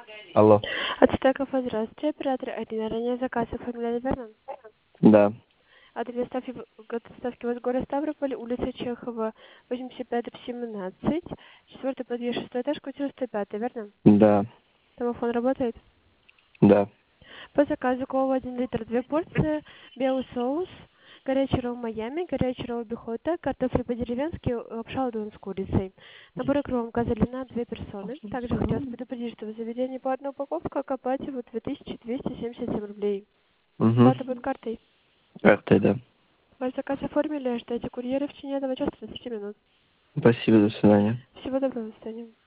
Алло. От Стекова, здравствуйте. Оператор Арина. Ранее заказ оформляли, верно? Да. Адрес доставки у вас город Ставрополь, улица Чехова, 85-17, 4 подъезд, 6 этаж, квартира 105, верно? Да. Домофон работает? Да. По заказу кола 1 литр, 2 порции, белый соус, горячий ролл Майами, горячий ролл Бихота, картофель по-деревенски, лапша удон с курицей. Набор икром газолина на 2 персоны. Также хотелось предупредить, что в заведении по одной упаковке, как оплате вот 2277 рублей. Угу. Оплата будет картой. Картой, да. Ваш заказ оформили, ждете курьера в течение этого часа 20 минут. Спасибо, до свидания. Всего доброго, до свидания.